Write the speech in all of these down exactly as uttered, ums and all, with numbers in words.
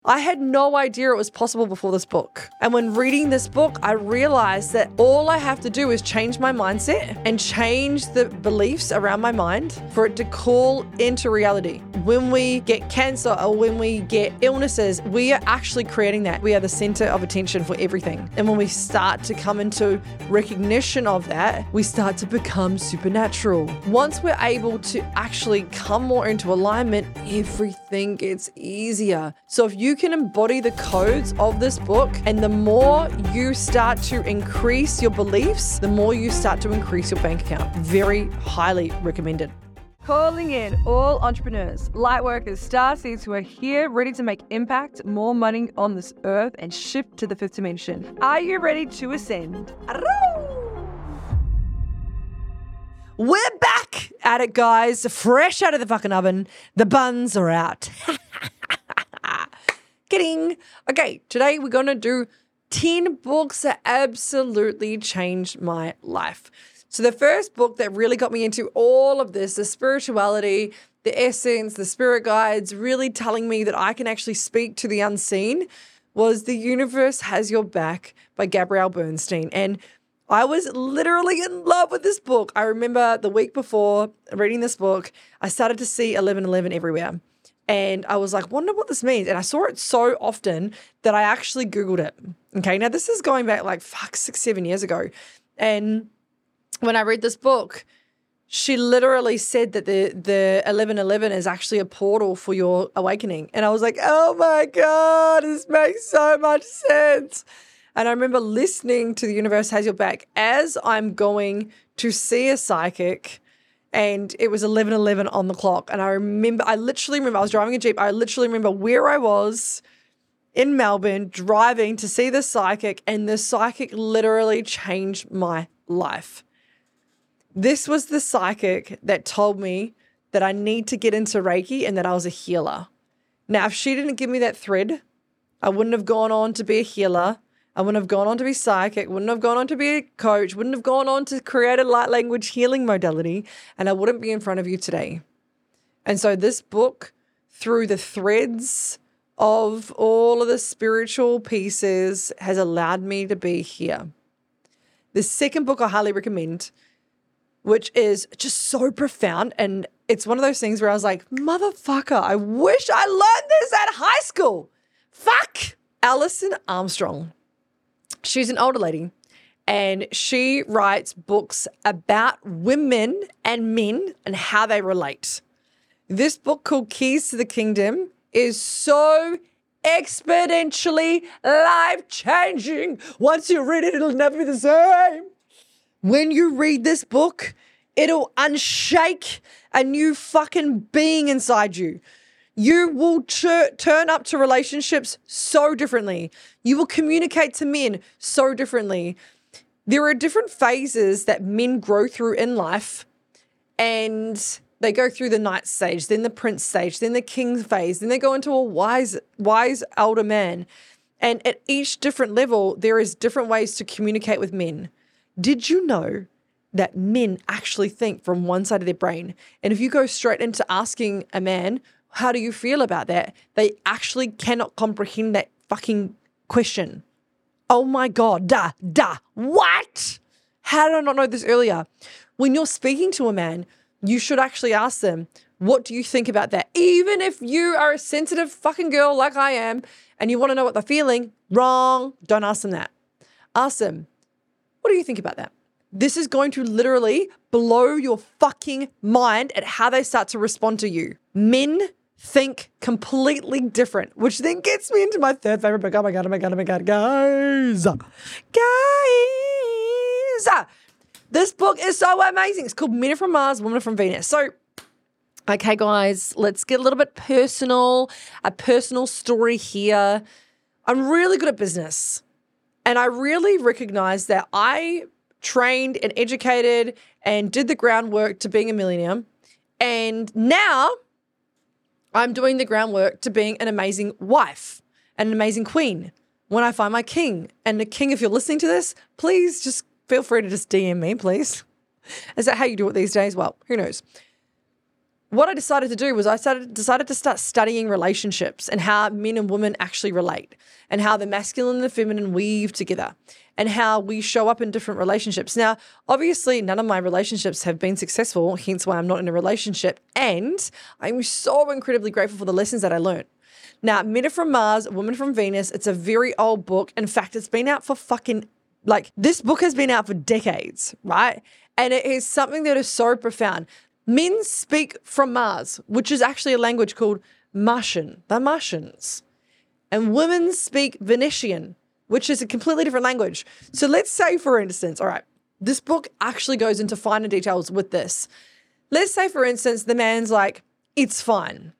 I had no idea it was possible before this book. And when reading this book, I realized that all I have to do is change my mindset and change the beliefs around my mind for it to call into reality. When we get cancer or when we get illnesses, we are actually creating that. We are the center of attention for everything. And when we start to come into recognition of that, we start to become supernatural. Once we're able to actually come more into alignment, everything gets easier. So if you You can embody the codes of this book, and the more you start to increase your beliefs, the more you start to increase your bank account. Very highly recommended. Calling in all entrepreneurs, light workers, star seeds who are here ready to make impact, more money on this earth, and shift to the fifth dimension. Are you ready to ascend? We're back at it, guys. Fresh out of the fucking oven. The buns are out. Kidding. Okay, today we're going to do ten books that absolutely changed my life. So the first book that really got me into all of this, the spirituality, the essence, the spirit guides, really telling me that I can actually speak to the unseen, was The Universe Has Your Back by Gabrielle Bernstein. And I was literally in love with this book. I remember the week before reading this book, I started to see eleven eleven everywhere. And I was like, wonder what this means. And I saw it so often that I actually Googled it. Okay, now this is going back like, fuck, six, seven years ago. And when I read this book, she literally said that the the eleven eleven is actually a portal for your awakening. And I was like, oh my God, this makes so much sense. And I remember listening to The Universe Has Your Back as I'm going to see a psychic. And it was eleven eleven on the clock. And I remember, I literally remember, I was driving a Jeep. I literally remember where I was in Melbourne driving to see the psychic. And the psychic literally changed my life. This was the psychic that told me that I need to get into Reiki and that I was a healer. Now, if she didn't give me that thread, I wouldn't have gone on to be a healer. I wouldn't have gone on to be psychic, wouldn't have gone on to be a coach, wouldn't have gone on to create a light language healing modality, and I wouldn't be in front of you today. And so this book, through the threads of all of the spiritual pieces, has allowed me to be here. The second book I highly recommend, which is just so profound, and it's one of those things where I was like, motherfucker, I wish I learned this at high school. Fuck. Alison Armstrong. She's an older lady, and she writes books about women and men and how they relate. This book called Keys to the Kingdom is so exponentially life-changing. Once you read it, it'll never be the same. When you read this book, it'll unshake a new fucking being inside you. You will ch- turn up to relationships so differently. You will communicate to men so differently. There are different phases that men grow through in life, and they go through the knight stage, then the prince stage, then the king phase, then they go into a wise, wise elder man. And at each different level, there is different ways to communicate with men. Did you know that men actually think from one side of their brain? And if you go straight into asking a man, how do you feel about that? They actually cannot comprehend that fucking question. Oh my God, da, da, what? How did I not know this earlier? When you're speaking to a man, you should actually ask them, what do you think about that? Even if you are a sensitive fucking girl like I am and you want to know what they're feeling, wrong, don't ask them that. Ask them, what do you think about that? This is going to literally blow your fucking mind at how they start to respond to you. Men think completely different, which then gets me into my third favorite book. Oh my God, oh my God, oh my God, guys. Guys. This book is so amazing. It's called Men Are From Mars, Women Are From Venus. So, okay, guys, let's get a little bit personal, a personal story here. I'm really good at business, and I really recognize that I trained and educated and did the groundwork to being a millionaire, and now I'm doing the groundwork to being an amazing wife and an amazing queen when I find my king. And the king, if you're listening to this, please just feel free to just D M me, please. Is that how you do it these days? Well, who knows? what I decided to do was I started, decided to start studying relationships and how men and women actually relate and how the masculine and the feminine weave together and how we show up in different relationships. Now, obviously, none of my relationships have been successful, hence why I'm not in a relationship. And I'm so incredibly grateful for the lessons that I learned. Now, Men Are From Mars, Women From Venus, it's a very old book. In fact, it's been out for fucking, like, this book has been out for decades, right? And it is something that is so profound. Men speak from Mars, which is actually a language called Martian. They're Martians. And women speak Venusian, which is a completely different language. So let's say, for instance, all right, this book actually goes into finer details with this. Let's say, for instance, the man's like, it's fine.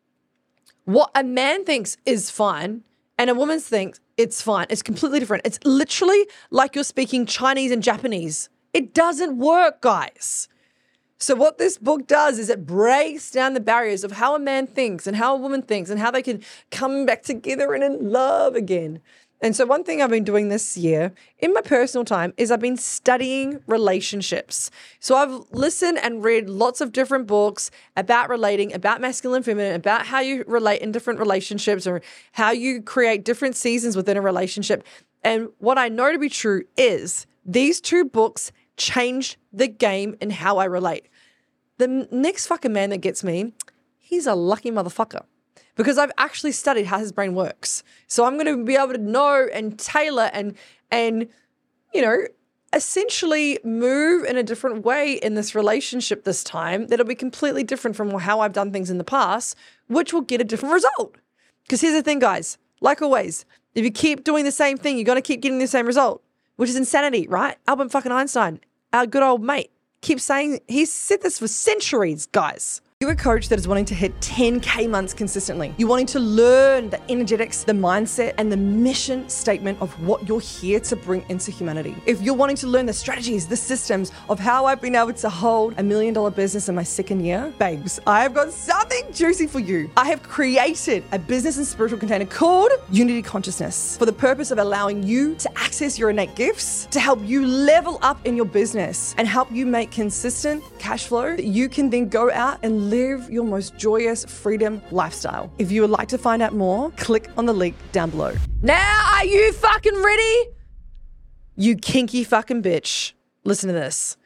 What a man thinks is fine and a woman thinks it's fine. It's completely different. It's literally like you're speaking Chinese and Japanese. It doesn't work, guys. So what this book does is it breaks down the barriers of how a man thinks and how a woman thinks and how they can come back together and in love again. And so one thing I've been doing this year in my personal time is I've been studying relationships. So I've listened and read lots of different books about relating, about masculine and feminine, about how you relate in different relationships or how you create different seasons within a relationship. And what I know to be true is these two books changed the game in how I relate. The next fucking man that gets me, he's a lucky motherfucker because I've actually studied how his brain works. So I'm going to be able to know and tailor and, and, you know, essentially move in a different way in this relationship this time that'll be completely different from how I've done things in the past, which will get a different result. Because here's the thing, guys, like always, if you keep doing the same thing, you're going to keep getting the same result, which is insanity, right? Albert fucking Einstein, our good old mate, keeps saying, he's said this for centuries, guys. You're a coach that is wanting to hit ten K months consistently. You're wanting to learn the energetics, the mindset, and the mission statement of what you're here to bring into humanity. If you're wanting to learn the strategies, the systems of how I've been able to hold a million dollar business in my second year, babes, I have got something juicy for you. I have created a business and spiritual container called Unity Consciousness for the purpose of allowing you to access your innate gifts, to help you level up in your business and help you make consistent cash flow that you can then go out and live your most joyous freedom lifestyle. If you would like to find out more, click on the link down below. Now, are you fucking ready? You kinky fucking bitch. Listen to this.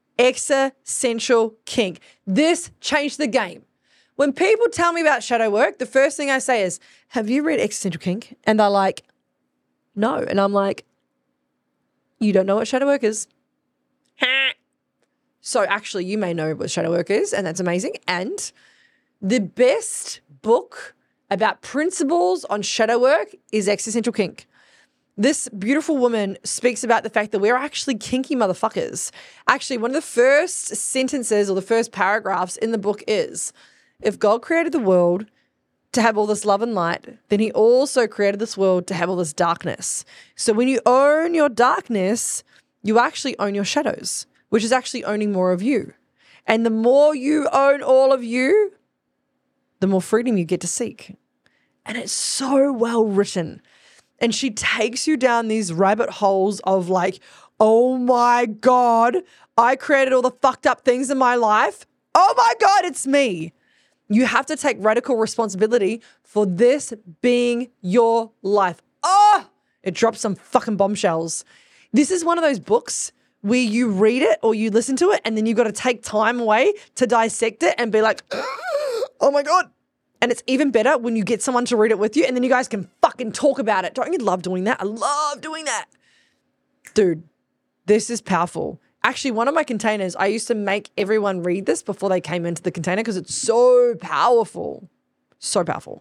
Existential kink. This changed the game. When people tell me about shadow work, the first thing I say is, have you read Existential Kink? And they're like, no. And I'm like, you don't know what shadow work is? So actually, you may know what shadow work is, and that's amazing. And the best book about principles on shadow work is Existential Kink. This beautiful woman speaks about the fact that we're actually kinky motherfuckers. Actually, one of the first sentences or the first paragraphs in the book is, if God created the world to have all this love and light, then he also created this world to have all this darkness. So when you own your darkness, you actually own your shadows, which is actually owning more of you. And the more you own all of you, the more freedom you get to seek. And it's so well written. And she takes you down these rabbit holes of like, oh my God, I created all the fucked up things in my life. Oh my God, it's me. You have to take radical responsibility for this being your life. Oh, it drops some fucking bombshells. This is one of those books where you read it or you listen to it and then you've got to take time away to dissect it and be like, oh my God. And it's even better when you get someone to read it with you and then you guys can fucking talk about it. Don't you love doing that? I love doing that. Dude, this is powerful. Actually, one of my containers, I used to make everyone read this before they came into the container because it's so powerful. So powerful.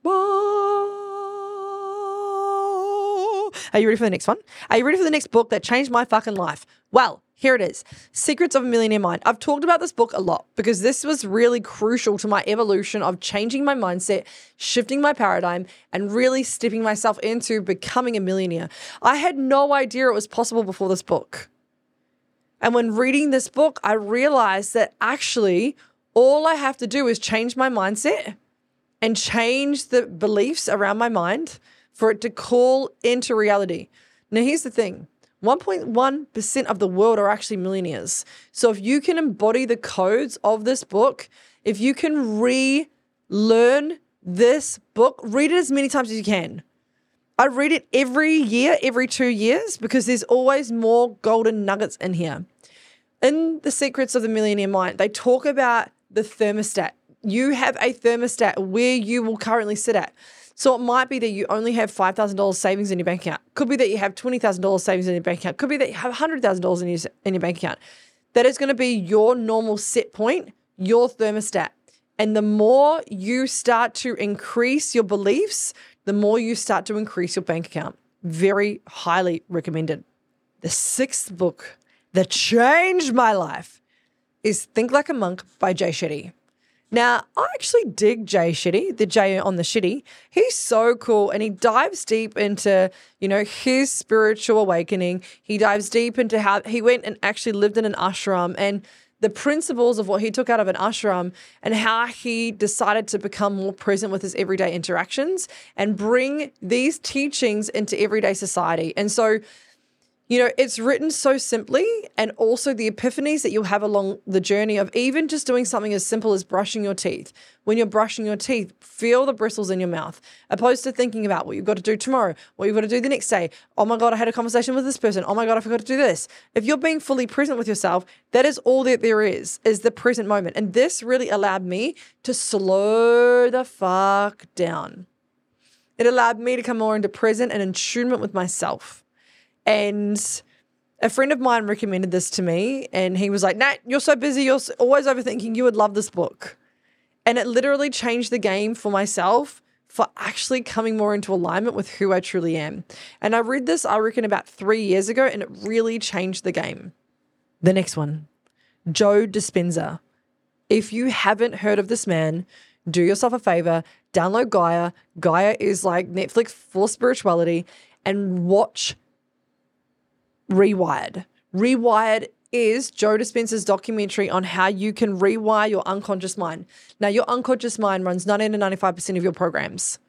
Are you ready for the next one? Are you ready for the next book that changed my fucking life? Well, here it is. Secrets of a Millionaire Mind. I've talked about this book a lot because this was really crucial to my evolution of changing my mindset, shifting my paradigm, and really stepping myself into becoming a millionaire. I had no idea it was possible before this book. And when reading this book, I realized that actually all I have to do is change my mindset and change the beliefs around my mind for it to call into reality. Now, here's the thing. one point one percent of the world are actually millionaires. So if you can embody the codes of this book, if you can relearn this book, read it as many times as you can. I read it every year, every two years, because there's always more golden nuggets in here. In The Secrets of the Millionaire Mind, they talk about the thermostat. You have a thermostat where you will currently sit at. So it might be that you only have five thousand dollars savings in your bank account. Could be that you have twenty thousand dollars savings in your bank account. Could be that you have one hundred thousand dollars in your, in your bank account. That is going to be your normal set point, your thermostat. And the more you start to increase your beliefs, the more you start to increase your bank account. Very highly recommended. The sixth book that changed my life is Think Like a Monk by Jay Shetty. Now, I actually dig Jay Shetty, the Jay on the Shitty. He's so cool, and he dives deep into, you know, his spiritual awakening. He dives deep into how he went and actually lived in an ashram and the principles of what he took out of an ashram and how he decided to become more present with his everyday interactions and bring these teachings into everyday society. And so, you know, it's written so simply, and also the epiphanies that you'll have along the journey of even just doing something as simple as brushing your teeth. When you're brushing your teeth, feel the bristles in your mouth, opposed to thinking about what you've got to do tomorrow, what you've got to do the next day. Oh my God, I had a conversation with this person. Oh my God, I forgot to do this. If you're being fully present with yourself, that is all that there is, is the present moment. And this really allowed me to slow the fuck down. It allowed me to come more into present and attunement with myself. And a friend of mine recommended this to me, and he was like, Nat, you're so busy. You're always overthinking. You would love this book. And it literally changed the game for myself for actually coming more into alignment with who I truly am. And I read this, I reckon, about three years ago, and it really changed the game. The next one, Joe Dispenza. If you haven't heard of this man, do yourself a favor, download Gaia. Gaia is like Netflix for spirituality, and watch Rewired. Rewired is Joe Dispenza's documentary on how you can rewire your unconscious mind. Now, your unconscious mind runs ninety to ninety-five percent of your programs.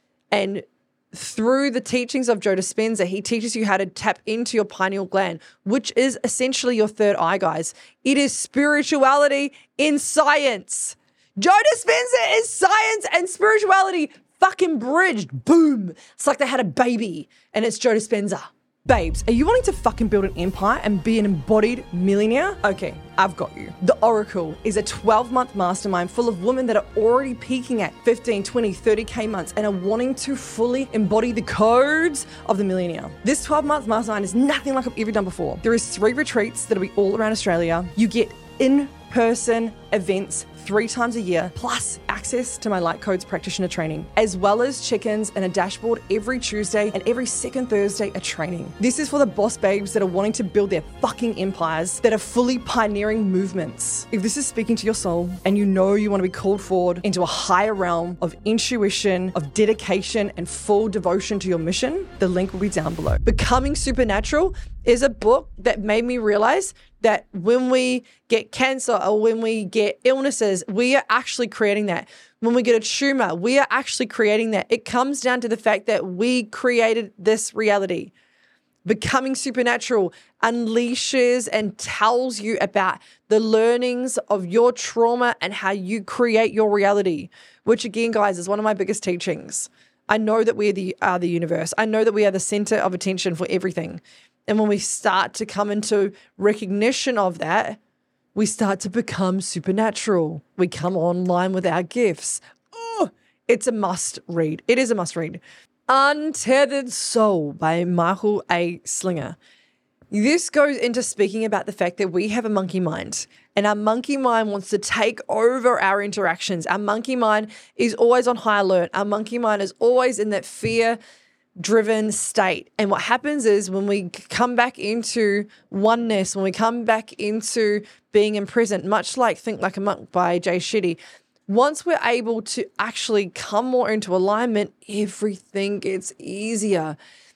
And through the teachings of Joe Dispenza, he teaches you how to tap into your pineal gland, which is essentially your third eye, guys. It is spirituality in science. Joe Dispenza is science and spirituality fucking bridged. Boom. It's like they had a baby, and it's Joe Dispenza. Babes, are you wanting to fucking build an empire and be an embodied millionaire? Okay, I've got you. The Oracle is a twelve-month mastermind full of women that are already peaking at fifteen, twenty, thirty K months and are wanting to fully embody the codes of the millionaire. This twelve-month mastermind is nothing like I've ever done before. There is three retreats that'll be all around Australia. You get in-person events three times a year, plus access to my Light Codes practitioner training, as well as check-ins and a dashboard every Tuesday and every second Thursday a training. This is for the boss babes that are wanting to build their fucking empires, that are fully pioneering movements. If this is speaking to your soul and you know you want to be called forward into a higher realm of intuition, of dedication and full devotion to your mission, the link will be down below. Becoming Supernatural is a book that made me realize that when we get cancer or when we get illnesses, we are actually creating that. When we get a tumor, we are actually creating that. It comes down to the fact that we created this reality. Becoming Supernatural unleashes and tells you about the learnings of your trauma and how you create your reality, which again, guys, is one of my biggest teachings. I know that we are the, are the universe. I know that we are the center of attention for everything. And when we start to come into recognition of that, we start to become supernatural. We come online with our gifts. Oh, it's a must read. It is a must read. Untethered Soul by Michael A. Slinger. This goes into speaking about the fact that we have a monkey mind, and our monkey mind wants to take over our interactions. Our monkey mind is always on high alert. Our monkey mind is always in that fear driven state. And what happens is when we come back into oneness, when we come back into being in present, much like Think Like a Monk by Jay Shetty, once we're able to actually come more into alignment, everything gets easier.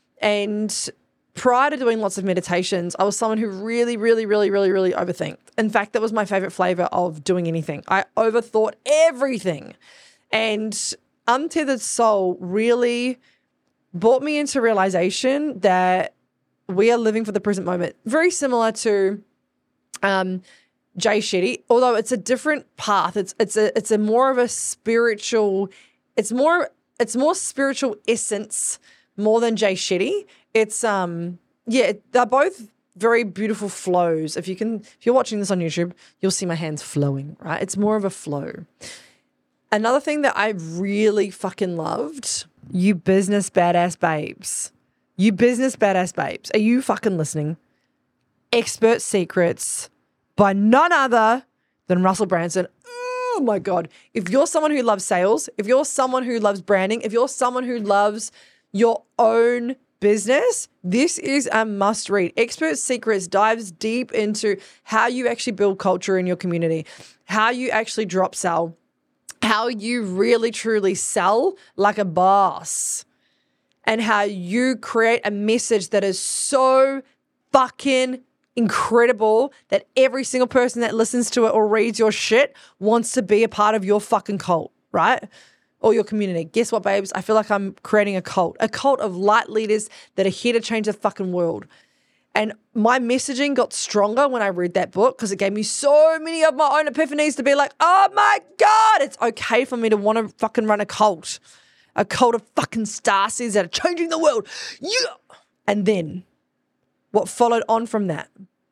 And prior to doing lots of meditations, I was someone who really, really, really, really, really overthink. In fact, that was my favorite flavor of doing anything. I overthought everything. And Untethered Soul really brought me into realization that we are living for the present moment. Very similar to um, Jay Shetty, although it's a different path. It's it's a it's a more of a spiritual, it's more it's more spiritual essence more than Jay Shetty. It's um yeah, they're both very beautiful flows. If you can if you're watching this on YouTube, you'll see my hands flowing, right? It's more of a flow. Another thing that I really fucking loved, You Business Badass Babes. You Business Badass Babes. Are you fucking listening? Expert Secrets by none other than Russell Brunson. Oh my God. If you're someone who loves sales, if you're someone who loves branding, if you're someone who loves your own business, this is a must read. Expert Secrets dives deep into how you actually build culture in your community, how you actually drop sell, how you really truly sell like a boss, and how you create a message that is so fucking incredible that every single person that listens to it or reads your shit wants to be a part of your fucking cult, right? Or your community. Guess what, babes? I feel like I'm creating a cult, a cult of light leaders that are here to change the fucking world. And my messaging got stronger when I read that book because it gave me so many of my own epiphanies to be like, oh my God, it's okay for me to want to fucking run a cult, a cult of fucking starseeds that are changing the world. Yeah. And then what followed on from that,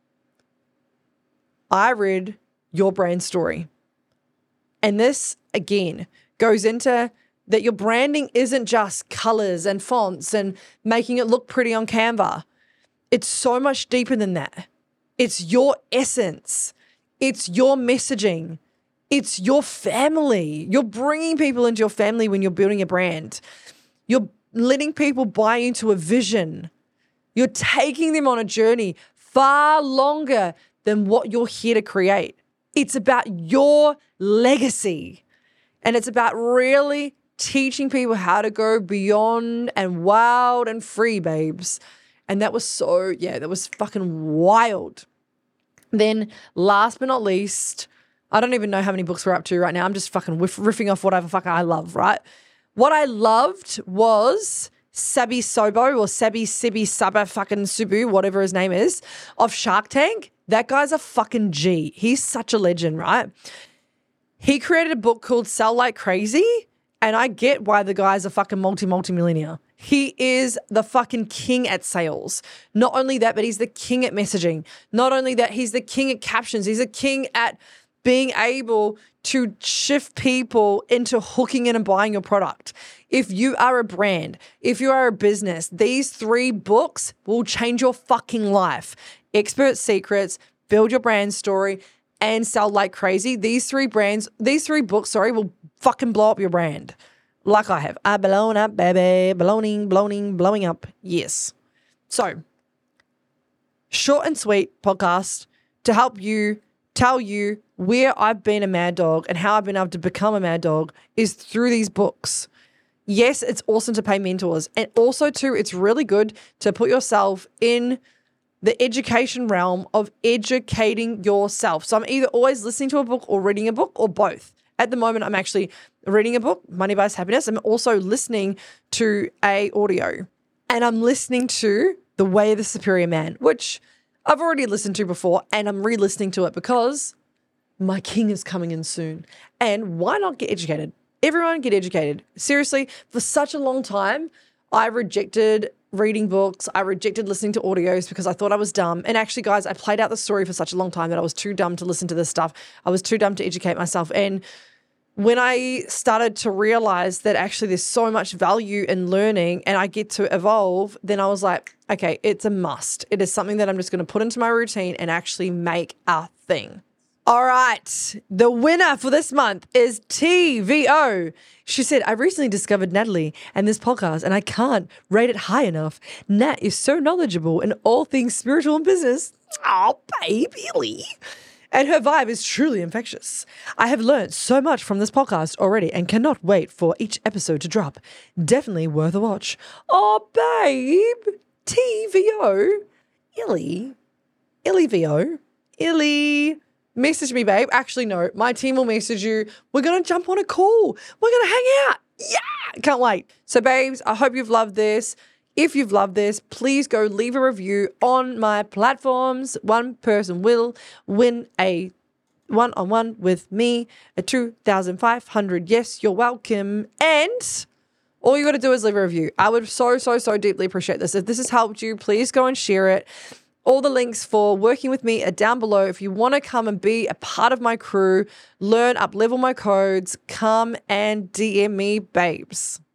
I read Your Brand Story. And this, again, goes into that your branding isn't just colors and fonts and making it look pretty on Canva. It's so much deeper than that. It's your essence. It's your messaging. It's your family. You're bringing people into your family when you're building a brand. You're letting people buy into a vision. You're taking them on a journey far longer than what you're here to create. It's about your legacy. And it's about really teaching people how to go beyond and wild and free, babes. And that was so, yeah, that was fucking wild. Then last but not least, I don't even know how many books we're up to right now. I'm just fucking whiff- riffing off whatever fucking I love, right? What I loved was Sabi Sobo or Sabi Sibi Saba fucking Subu, whatever his name is, of Shark Tank. That guy's a fucking G. He's such a legend, right? He created a book called Sell Like Crazy, and I get why the guy's a fucking multi, multi-millionaire. He is the fucking king at sales. Not only that, but he's the king at messaging. Not only that, he's the king at captions. He's a king at being able to shift people into hooking in and buying your product. If you are a brand, if you are a business, these three books will change your fucking life. Expert Secrets, Build Your Brand Story, and Sell Like Crazy. These three brands, these three books, sorry, will fucking blow up your brand. Like I have. I blown up, baby. Blowing, blowing, blowing up. Yes. So, short and sweet podcast to help you, tell you where I've been a mad dog and how I've been able to become a mad dog is through these books. Yes, it's awesome to pay mentors. And also, too, it's really good to put yourself in the education realm of educating yourself. So I'm either always listening to a book or reading a book or both. At the moment, I'm actually reading a book, Money Buys Happiness. I'm also listening to a audio. And I'm listening to The Way of the Superior Man, which I've already listened to before, and I'm re-listening to it because my king is coming in soon. And why not get educated? Everyone get educated. Seriously, for such a long time, I rejected reading books. I rejected listening to audios because I thought I was dumb. And actually, guys, I played out the story for such a long time that I was too dumb to listen to this stuff. I was too dumb to educate myself. And when I started to realize that actually there's so much value in learning and I get to evolve, then I was like, okay, it's a must. It is something that I'm just going to put into my routine and actually make a thing. All right. The winner for this month is T V O. She said, I recently discovered Natalie and this podcast, and I can't rate it high enough. Nat is so knowledgeable in all things spiritual and business. Oh, baby. And her vibe is truly infectious. I have learned so much from this podcast already and cannot wait for each episode to drop. Definitely worth a watch. Oh, babe. T V O. Illy. Illy V O. Illy. Message me, babe. Actually, no. My team will message you. We're going to jump on a call. We're going to hang out. Yeah. Can't wait. So, babes, I hope you've loved this. If you've loved this, please go leave a review on my platforms. One person will win a one-on-one with me at two thousand five hundred. Yes, you're welcome. And all you got to do is leave a review. I would so, so, so deeply appreciate this. If this has helped you, please go and share it. All the links for working with me are down below. If you want to come and be a part of my crew, learn, up-level my codes, come and D M me, babes.